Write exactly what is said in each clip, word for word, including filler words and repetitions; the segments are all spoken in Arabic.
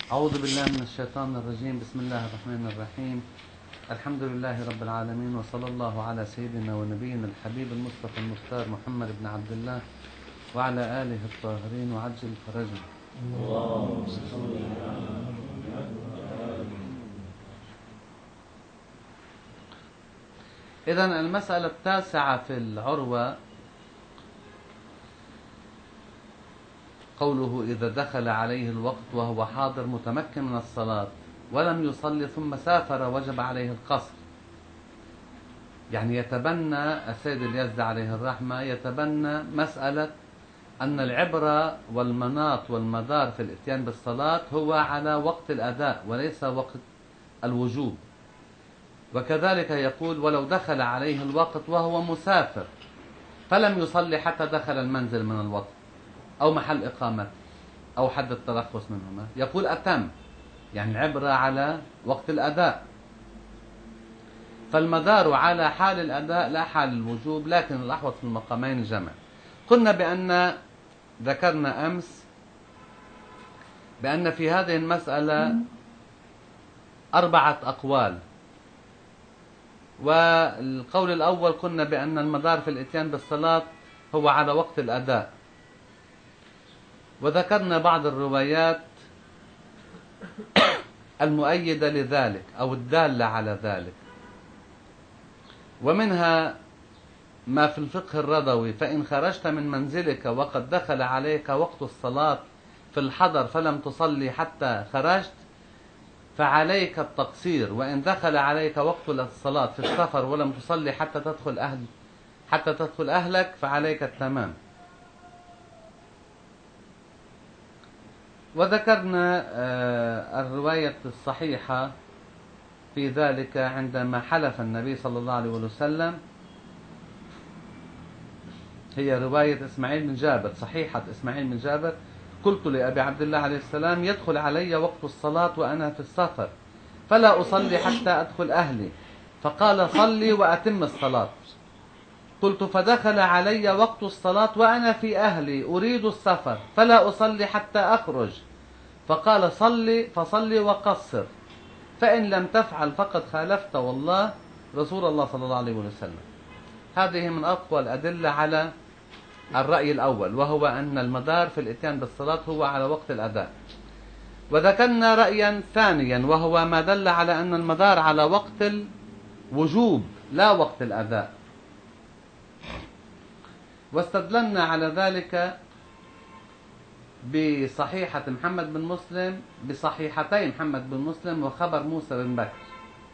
أعوذ بالله من الشيطان الرجيم. بسم الله الرحمن الرحيم. الحمد لله رب العالمين، وصلى الله على سيدنا ونبينا الحبيب المصطفى المختار محمد بن عبد الله وعلى آله الطاهرين وعجل فرجهم. اللهم صل على إذن المسألة التاسعة في العروة قوله إذا دخل عليه الوقت وهو حاضر متمكن من الصلاة ولم يصلي ثم سافر وجب عليه القصر. يعني يتبنى السيد اليزدي عليه الرحمة يتبنى مسألة أن العبرة والمناط والمدار في الاتيان بالصلاة هو على وقت الأداء وليس وقت الوجوب. وكذلك يقول ولو دخل عليه الوقت وهو مسافر فلم يصلي حتى دخل المنزل من الوطن أو محل إقامة أو حد الترخص منهما، يقول أتم، يعني العبرة على وقت الأداء، فالمدار على حال الأداء لا حال الوجوب، لكن الأحوط في المقامين الجمع. قلنا بأن ذكرنا أمس بأن في هذه المسألة أربعة أقوال، والقول الأول قلنا بأن المدار في الإتيان بالصلاة هو على وقت الأداء، وذكرنا بعض الروايات المؤيدة لذلك أو الدالة على ذلك، ومنها ما في الفقه الرضوي: فإن خرجت من منزلك وقد دخل عليك وقت الصلاة في الحضر فلم تصلي حتى خرجت فعليك التقصير، وإن دخل عليك وقت الصلاة في السفر ولم تصلي حتى تدخل أهل حتى تدخل أهلك فعليك التمام. وذكرنا الرواية الصحيحة في ذلك عندما حلف النبي صلى الله عليه وسلم، هي رواية إسماعيل بن جابر، صحيحة إسماعيل بن جابر: قلت لأبي عبد الله عليه السلام يدخل علي وقت الصلاة وأنا في السفر فلا أصلي حتى أدخل أهلي، فقال صلي وأتم الصلاة. قلت فدخل علي وقت الصلاة وأنا في أهلي أريد السفر فلا أصلي حتى أخرج، فقال صلي فصلي وقصر، فإن لم تفعل فقد خالفت والله رسول الله صلى الله عليه وسلم. هذه من أقوى الأدلة على الرأي الأول، وهو أن المدار في الإتيان بالصلاة هو على وقت الأداء. وذكرنا رأيا ثانيا وهو ما دل على أن المدار على وقت الوجوب لا وقت الأداء، واستدللنا على ذلك بصحيحة محمد بن مسلم بصحيحتي محمد بن مسلم وخبر موسى بن بكر.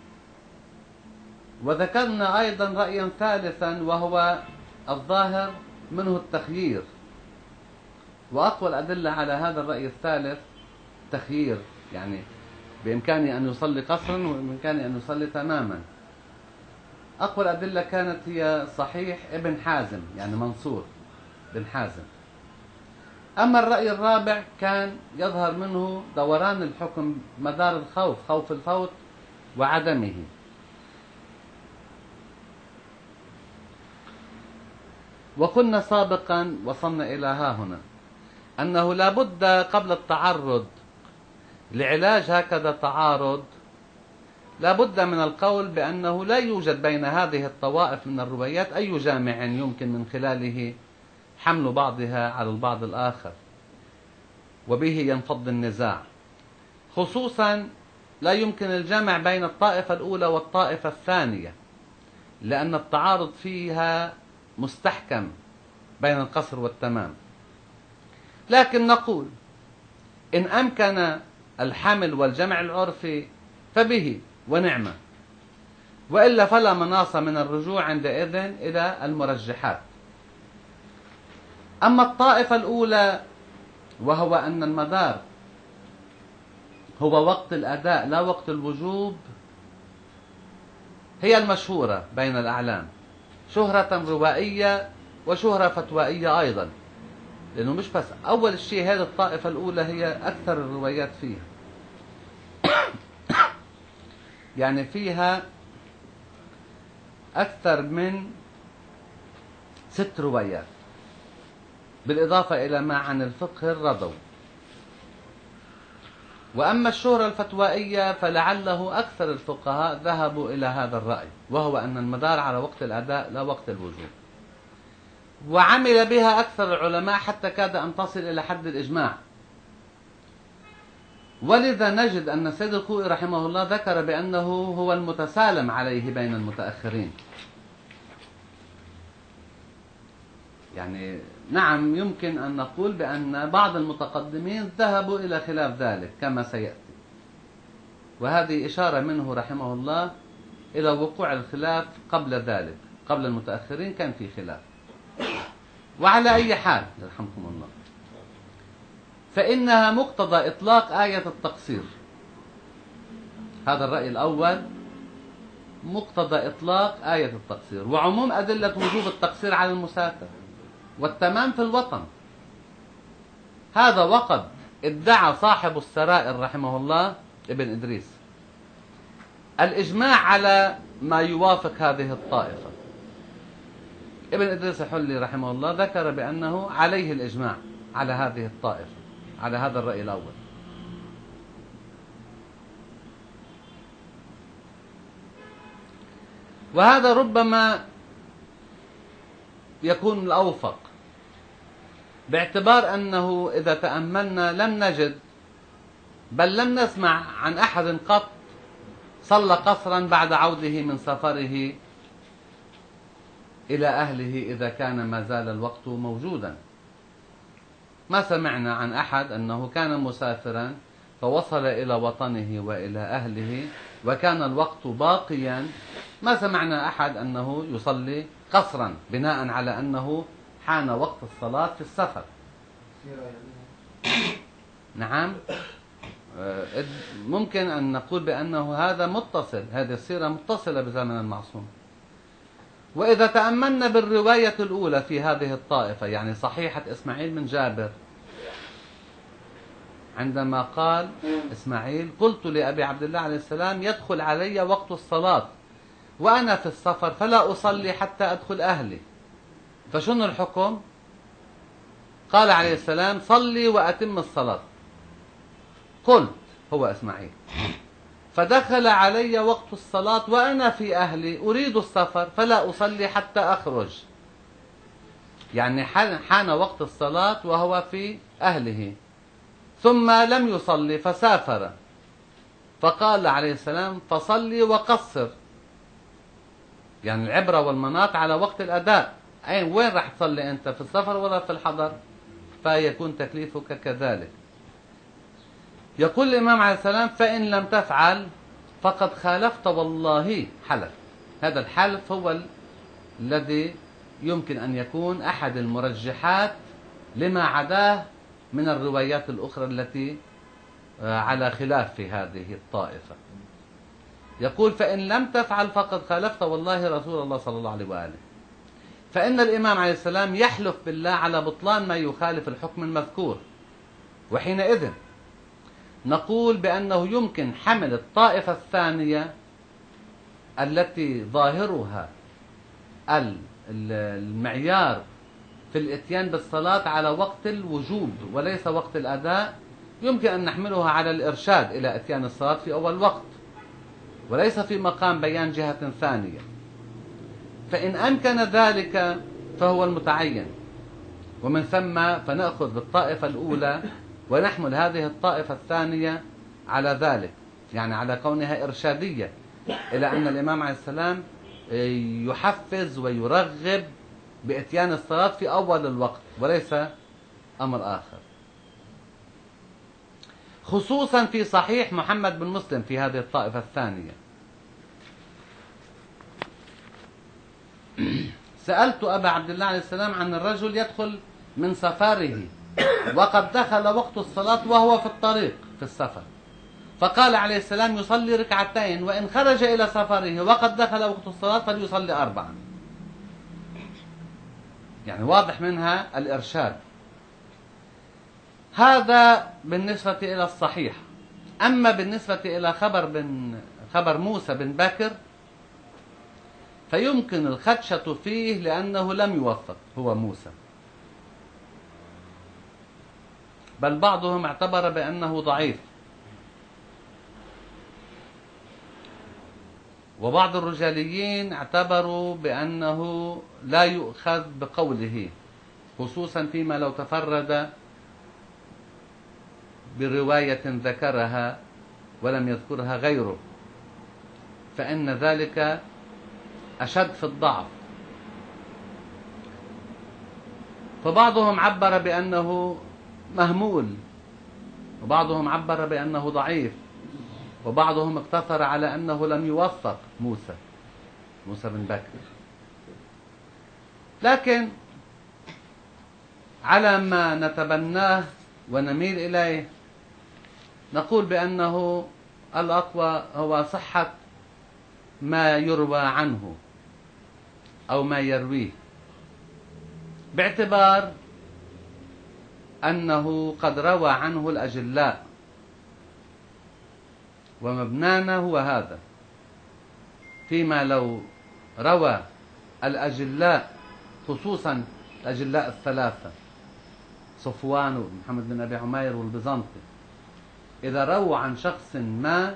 وذكرنا أيضا رأيا ثالثا وهو الظاهر منه التخيير، وأقوى الأدلة على هذا الرأي الثالث تخيير، يعني بإمكانه أن يصلي قصرا وبإمكانه أن يصلي تماما. أقوى الأدلة كانت هي صحيح ابن حازم، يعني منصور بن حازم. أما الرأي الرابع كان يظهر منه دوران الحكم مدار الخوف، خوف الفوت وعدمه. وقلنا سابقا وصلنا إلى ها هنا أنه لا بد قبل التعرض لعلاج هكذا تعارض لا بد من القول بأنه لا يوجد بين هذه الطوائف من الروايات أي جامع يمكن من خلاله حمل بعضها على البعض الآخر وبه ينفض النزاع، خصوصا لا يمكن الجمع بين الطائفة الأولى والطائفة الثانية لأن التعارض فيها مستحكم بين القصر والتمام. لكن نقول إن أمكن الحمل والجمع العرفي فبه ونعمة، وإلا فلا مناص من الرجوع عندئذ إلى المرجحات. أما الطائفة الأولى وهو أن المدار هو وقت الأداء لا وقت الوجوب، هي المشهورة بين الأعلام شهرة روائية وشهرة فتوائية أيضا، لأنه مش بس أول شيء هذه الطائفة الأولى هي أكثر الروايات فيها يعني فيها أكثر من ست روايات بالإضافة إلى ما عن الفقه الرضوي. وأما الشهرة الفتوائية فلعله أكثر الفقهاء ذهبوا إلى هذا الرأي، وهو أن المدار على وقت الأداء لا وقت الوجوب، وعمل بها أكثر العلماء حتى كاد أن تصل إلى حد الإجماع. ولذا نجد أن السيد الخوئي رحمه الله ذكر بأنه هو المتسالم عليه بين المتأخرين. يعني نعم يمكن أن نقول بأن بعض المتقدمين ذهبوا إلى خلاف ذلك كما سيأتي، وهذه إشارة منه رحمه الله إلى وقوع الخلاف قبل ذلك، قبل المتأخرين كان في خلاف. وعلى أي حال يرحمكم الله، فإنها مقتضى إطلاق آية التقصير. هذا الرأي الأول، مقتضى إطلاق آية التقصير وعموم أدلة وجوب التقصير على المسافر والتمام في الوطن. هذا وقد ادعى صاحب السرائر رحمه الله ابن إدريس الإجماع على ما يوافق هذه الطائفة. ابن إدريس الحلي رحمه الله ذكر بأنه عليه الإجماع على هذه الطائفة، على هذا الرأي الأول. وهذا ربما يكون الأوفق، باعتبار أنه إذا تأملنا لم نجد بل لم نسمع عن أحد قط صلى قصرا بعد عوده من سفره إلى أهله إذا كان ما زال الوقت موجودا. ما سمعنا عن أحد أنه كان مسافرا فوصل إلى وطنه وإلى أهله وكان الوقت باقيا، ما سمعنا أحد أنه يصلي قصرا بناء على أنه حان وقت الصلاة في السفر. نعم، ممكن أن نقول بأنه هذا متصل، هذه السيرة متصلة بزمن المعصوم. وإذا تأملنا بالرواية الأولى في هذه الطائفة، يعني صحيحة إسماعيل من جابر، عندما قال إسماعيل: قلت لأبي عبد الله عليه السلام يدخل علي وقت الصلاة وأنا في السفر فلا أصلي حتى أدخل أهلي، فشنو الحكم؟ قال عليه السلام: صلي وأتم الصلاة. قلت، هو إسماعيل، فدخل علي وقت الصلاة وأنا في أهلي أريد السفر فلا أصلي حتى أخرج، يعني حان وقت الصلاة وهو في أهله، ثم لم يصلي فسافر، فقال عليه السلام: فصلي وقصر. يعني العبرة والمناط على وقت الأداء، أي وين راح تصلي أنت، في السفر ولا في الحضر؟ فيكون تكليفك كذلك. يقول الإمام عليه السلام: فإن لم تفعل فقد خالفت والله حلف. هذا الحلف هو ال... الذي يمكن أن يكون أحد المرجحات لما عداه من الروايات الأخرى التي على خلاف في هذه الطائفة. يقول: فإن لم تفعل فقد خالفت والله رسول الله صلى الله عليه وآله. فإن الإمام عليه السلام يحلف بالله على بطلان ما يخالف الحكم المذكور، وحينئذ نقول بأنه يمكن حمل الطائفة الثانية التي ظاهرها المعيار في الاتيان بالصلاة على وقت الوجوب وليس وقت الأداء، يمكن أن نحملها على الإرشاد إلى اتيان الصلاة في أول وقت وليس في مقام بيان جهة ثانية. فإن أمكن ذلك فهو المتعين، ومن ثم فنأخذ بالطائفة الأولى ونحمل هذه الطائفة الثانية على ذلك، يعني على كونها إرشادية إلى أن الإمام عليه السلام يحفز ويرغب بإتيان الصلاة في أول الوقت وليس أمر آخر، خصوصا في صحيح محمد بن مسلم في هذه الطائفة الثانية. سألت أبا عبد الله عليه السلام عن الرجل يدخل من سفره وقد دخل وقت الصلاة وهو في الطريق في السفر، فقال عليه السلام: يصلي ركعتين، وإن خرج إلى سفره وقد دخل وقت الصلاة فليصلي أربعا. يعني واضح منها الإرشاد. هذا بالنسبة إلى الصحيح. أما بالنسبة إلى خبر بن خبر موسى بن بكر فيمكن الخدشة فيه لأنه لم يوفق هو موسى، بل بعضهم اعتبر بأنه ضعيف وبعض الرجاليين اعتبروا بأنه لا يؤخذ بقوله، خصوصا فيما لو تفرد برواية ذكرها ولم يذكرها غيره، فإن ذلك أشد في الضعف. فبعضهم عبر بأنه مهمول، وبعضهم عبر بأنه ضعيف، وبعضهم اقتصر على أنه لم يوثق موسى موسى بن بكر. لكن على ما نتبناه ونميل إليه نقول بأنه الأقوى هو صحة ما يروى عنه أو ما يرويه، باعتبار أنه قد روى عنه الأجلاء، ومبنانا هو هذا. فيما لو روى الأجلاء، خصوصا الأجلاء الثلاثة صفوان ومحمد بن أبي عمير والبيزنطي، إذا رووا عن شخص ما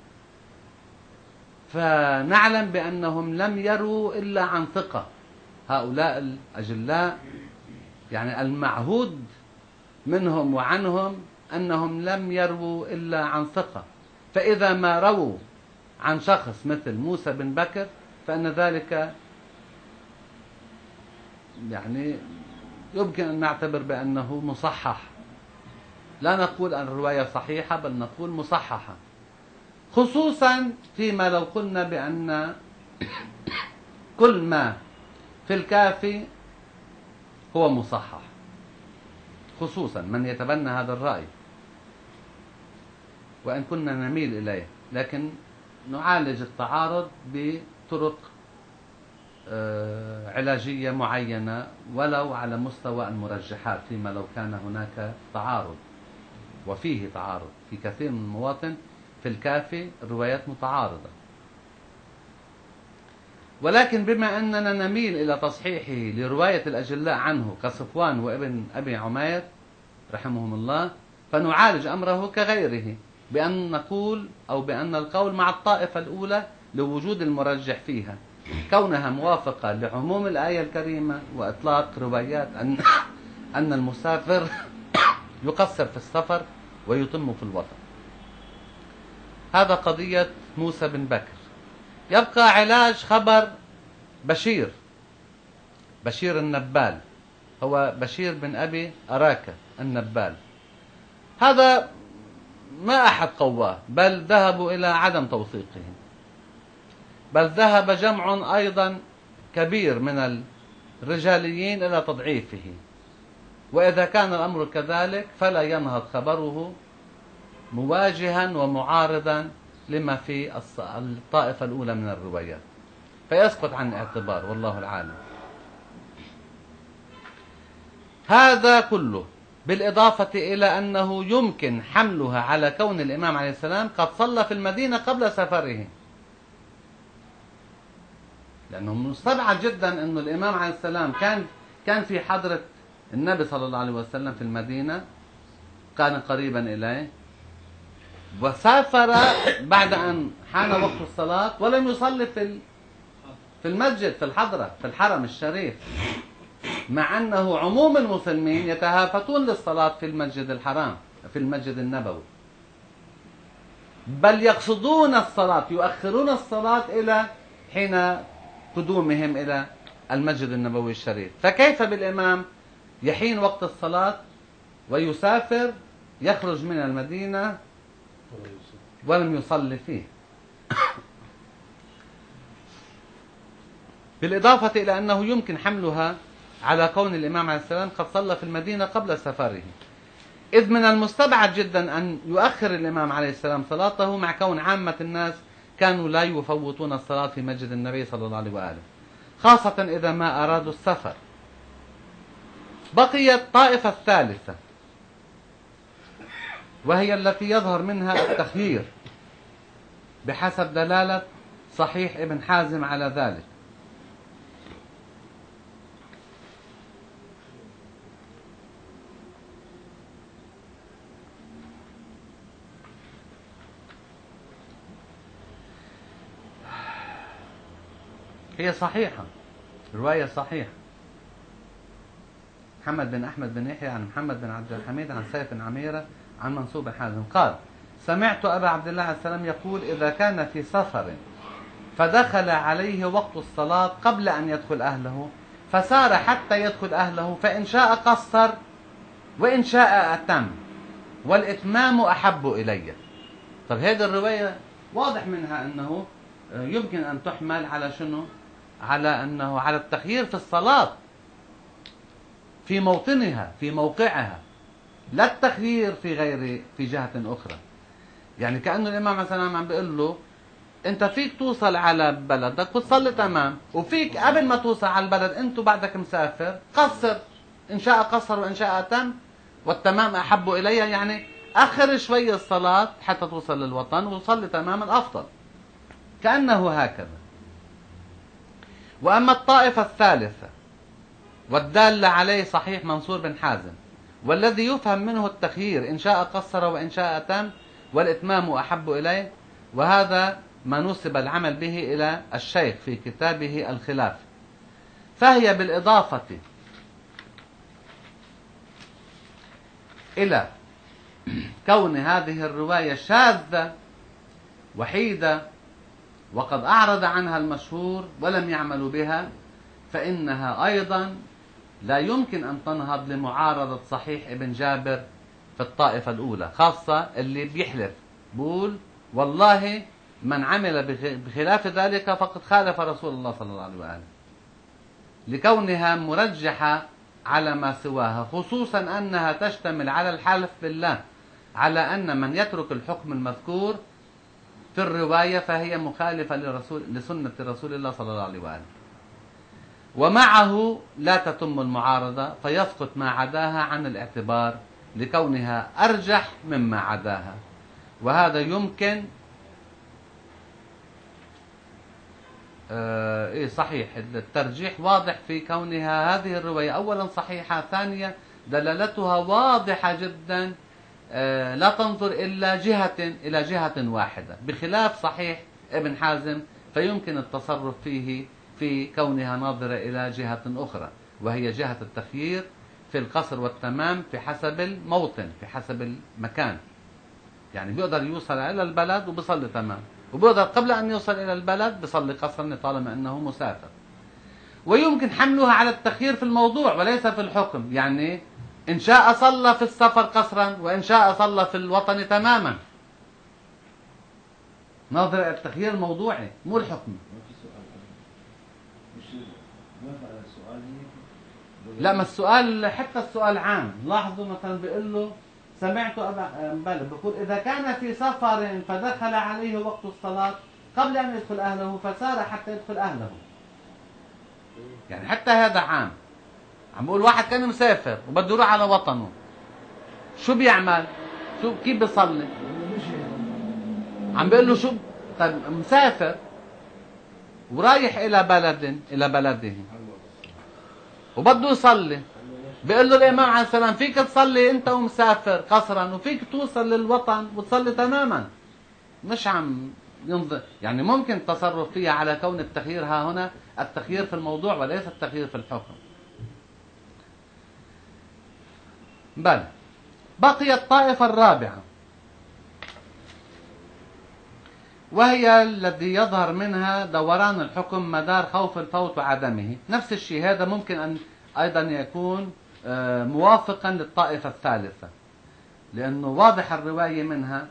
فنعلم بأنهم لم يروا إلا عن ثقة. هؤلاء الأجلاء يعني المعهود منهم وعنهم أنهم لم يروا إلا عن ثقة، فإذا ما رووا عن شخص مثل موسى بن بكر فإن ذلك يعني يمكن أن نعتبر بأنه مصحح. لا نقول أن الرواية صحيحة، بل نقول مصححة، خصوصا فيما لو قلنا بأن كل ما في الكافي هو مصحح، خصوصا من يتبنى هذا الرأي، وإن كنا نميل إليه، لكن نعالج التعارض بطرق علاجية معينة ولو على مستوى المرجحات، فيما لو كان هناك تعارض، وفيه تعارض في كثير من المواطن في الكافي الروايات متعارضة. ولكن بما أننا نميل إلى تصحيحه لرواية الأجلاء عنه كصفوان وابن أبي عمير رحمهم الله، فنعالج أمره كغيره بأن نقول أو بأن القول مع الطائفة الأولى لوجود المرجح فيها، كونها موافقة لعموم الآية الكريمة وإطلاق روايات أن أن المسافر يقصر في السفر ويتم في الوطن. هذا قضية موسى بن بكر. يبقى علاج خبر بشير بشير النبال، هو بشير بن أبي أراكة النبال. هذا ما أحد قواه، بل ذهبوا إلى عدم توثيقه، بل ذهب جمع أيضا كبير من الرجاليين إلى تضعيفه. وإذا كان الأمر كذلك فلا ينهض خبره مواجها ومعارضا لما في الطائفة الأولى من الروايات، فيسقط عن الاعتبار، والله العالم. هذا كله بالإضافة إلى أنه يمكن حملها على كون الإمام عليه السلام قد صلى في المدينة قبل سفره، لأنه مستبعد جدا أن الإمام عليه السلام كان كان في حضرة النبي صلى الله عليه وسلم في المدينة، كان قريبا إليه، وسافر بعد أن حان وقت الصلاة ولم يصلي في في المسجد في الحضرة في الحرم الشريف، مع أنه عموم المسلمين يتهافتون للصلاة في المسجد الحرام في المسجد النبوي، بل يقصدون الصلاة، يؤخرون الصلاة إلى حين قدومهم إلى المسجد النبوي الشريف. فكيف بالإمام يحين وقت الصلاة ويسافر يخرج من المدينة ولم يصلي فيه؟ بالإضافة إلى أنه يمكن حملها على كون الإمام عليه السلام قد صلى في المدينة قبل سفره، إذ من المستبعد جدا أن يؤخر الإمام عليه السلام صلاته مع كون عامة الناس كانوا لا يفوتون الصلاة في مسجد النبي صلى الله عليه وآله، خاصة إذا ما أرادوا السفر. بقيت الطائفة الثالثة، وهي التي يظهر منها التخيير بحسب دلالة صحيح ابن حازم على ذلك. هي صحيحة، رواية صحيحة. محمد بن أحمد بن يحيى عن محمد بن عبد الحميد عن سيف بن عميرة عن منصور بن حازم قال: سمعت أبا عبد الله عليه السلام يقول: إذا كان في سفر فدخل عليه وقت الصلاة قبل أن يدخل أهله فسار حتى يدخل أهله، فإن شاء قصر وإن شاء أتم، والإتمام أحب إلي. طب هذه الرواية واضح منها أنه يمكن أن تحمل على شنو؟ على أنه على التخيير في الصلاة في موطنها في موقعها، لا التخيير في غير في جهة أخرى. يعني كأنه الإمام مثلا عم بيقول له: أنت فيك توصل على بلدك وتصلي تمام، وفيك قبل ما توصل على البلد أنت بعدك مسافر قصر، إن شاء قصر وإن شاء أتم، والتمام أحب إلي. يعني أخر شوي الصلاة حتى توصل للوطن وصلي تماما أفضل، كأنه هكذا. وأما الطائفة الثالثة والدالة عليه صحيح منصور بن حازم، والذي يفهم منه التخيير إن شاء قصر وإن شاء أتم، والإتمام أحب إليه، وهذا ما نسب العمل به إلى الشيخ في كتابه الخلاف، فهي بالإضافة إلى كون هذه الرواية شاذة وحيدة وقد أعرض عنها المشهور ولم يعملوا بها، فإنها أيضا لا يمكن أن تنهض لمعارضة صحيح ابن جابر في الطائفة الأولى، خاصة اللي بيحلف بقول: والله من عمل بخلاف ذلك فقد خالف رسول الله صلى الله عليه وآله، لكونها مرجحة على ما سواها، خصوصا أنها تشتمل على الحلف بالله على أن من يترك الحكم المذكور في الرواية فهي مخالفة لرسول لسنة رسول الله صلى الله عليه وآله، ومعه لا تتم المعارضة، فيسقط ما عداها عن الاعتبار لكونها أرجح مما عداها. وهذا يمكن آه إيه صحيح، الترجيح واضح في كونها هذه الرواية أولا صحيحة، ثانيا دلالتها واضحة جدا، آه لا تنظر إلا جهة إلى جهة واحدة، بخلاف صحيح ابن حازم فيمكن التصرف فيه في كونها ناظرة إلى جهة أخرى، وهي جهة التخيير في القصر والتمام في حسب الموطن في حسب المكان. يعني بيقدر يوصل إلى البلد وبيصلي تمام، وبيقدر قبل أن يوصل إلى البلد بيصلي قصرا طالما أنه مسافر. ويمكن حملها على التخيير في الموضوع وليس في الحكم، يعني إن شاء صلى في السفر قصرا وإن شاء صلى في الوطن تماما، ناظر التخيير الموضوعي مو الحكم. لا، ما السؤال حتى السؤال عام. لاحظوا مثلا بيقول له: سمعت أبا بل بقول: إذا كان في سفر فدخل عليه وقت الصلاة قبل أن يدخل أهله فسار حتى يدخل أهله. يعني حتى هذا عام. عم بقول واحد كان مسافر وبده يروح على وطنه، شو بيعمل؟ شو كيف بيصلي؟ عم بيقول له شو؟ طيب مسافر ورايح إلى بلد إلى بلده وبده يصلي، بيقول له الإمام عليه السلام: فيك تصلي أنت ومسافر قصرا وفيك توصل للوطن وتصلي تماما. مش عم ينظر، يعني ممكن التصرف فيها على كون التخيير ها هنا التخيير في الموضوع وليس التخيير في الحكم. بل بقي الطائفة الرابعة، وهي الذي يظهر منها دوران الحكم مدار خوف الفوت وعدمه. نفس الشيء هذا ممكن أن أيضا يكون موافقا للطائفة الثالثة، لأنه واضح الرواية منها.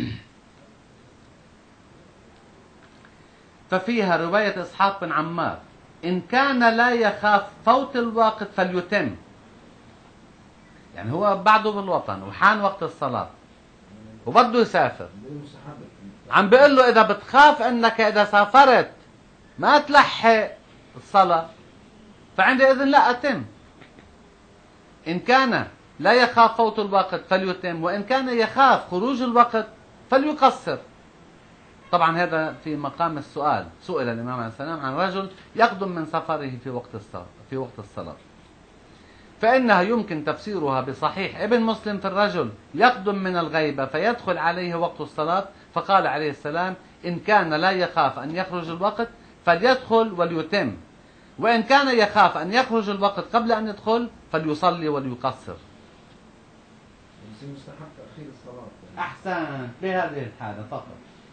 ففيها رواية إسحاق بن عمار: إن كان لا يخاف فوت الوقت فليتم. يعني هو بعده بالوطن وحان وقت الصلاة وبده يسافر، عم بيقول له: إذا بتخاف أنك إذا سافرت ما تلحق الصلاة فعندئذ لا أتم. إن كان لا يخاف فوت الوقت فليتم، وإن كان يخاف خروج الوقت فليقصر. طبعا هذا في مقام السؤال. سئل الإمام عليه السلام عن رجل يقدم من سفره في وقت الصلاة في وقت الصلاة فإنها يمكن تفسيرها بصحيح ابن مسلم في الرجل يقدم من الغيبة فيدخل عليه وقت الصلاة، فقال عليه السلام: إن كان لا يخاف أن يخرج الوقت فليدخل وليتم، وإن كان يخاف أن يخرج الوقت قبل أن يدخل فليصلي وليقصر. مستحب تأخير الصلاة. أحسن، بهذه الحالة فقط.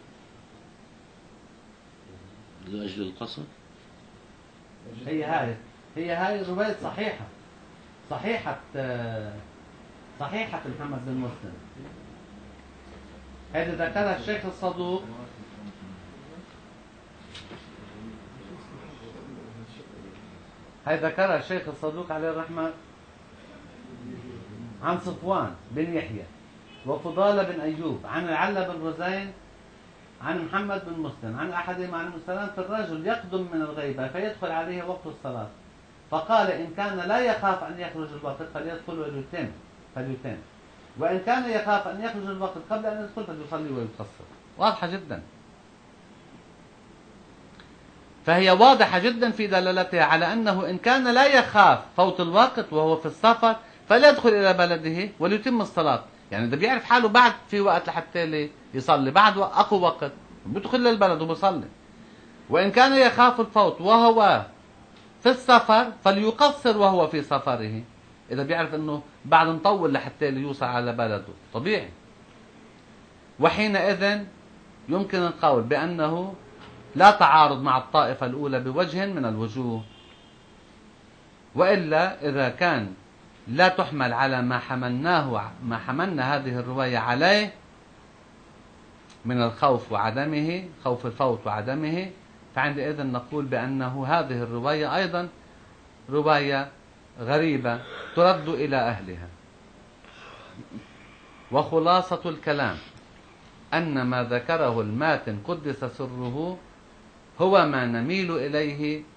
لأجل القصر. هي هاي هي هاي الرواية صحيحة، صحيحة صحيحة محمد بن مسلم. هذا ذكرها الشيخ الصدوق هاي ذكرها الشيخ الصدوق عليه الرحمة عن صفوان بن يحيى وفضالة بن أيوب عن العلة بن رزين عن محمد بن مسلم عن أحدهم عن السلام في الرجل يقدم من الغيبة فيدخل عليه وقت الصلاة، فقال إن كان لا يخاف أن يخرج الوقت فليدخل وليتم فليتم، وإن كان يخاف أن يخرج الوقت قبل أن يدخل فليصلي ويقصر. واضحة جدا، فهي واضحة جدا في دلالتها على أنه إن كان لا يخاف فوت الوقت وهو في السفر فليدخل إلى بلده وليتم الصلاة. يعني ده بيعرف حاله بعد في وقت لحتى يصلي، بعد أقوى وقت بيدخل للبلد وبيصلي. وإن كان يخاف الفوت وهو في السفر فليقصر وهو في سفره، إذا بيعرف أنه بعد نطول لحتى يوصل على بلده طبيعي. وحينئذ يمكن القول بأنه لا تعارض مع الطائفة الأولى بوجه من الوجوه، وإلا إذا كان لا تحمل على ما حملناه ما حملنا هذه الرواية عليه من الخوف وعدمه، خوف الفوت وعدمه، فعندئذ نقول بأنه هذه الرواية أيضا رواية غريبة ترد إلى أهلها. وخلاصة الكلام أن ما ذكره الماتن قدس سره هو ما نميل إليه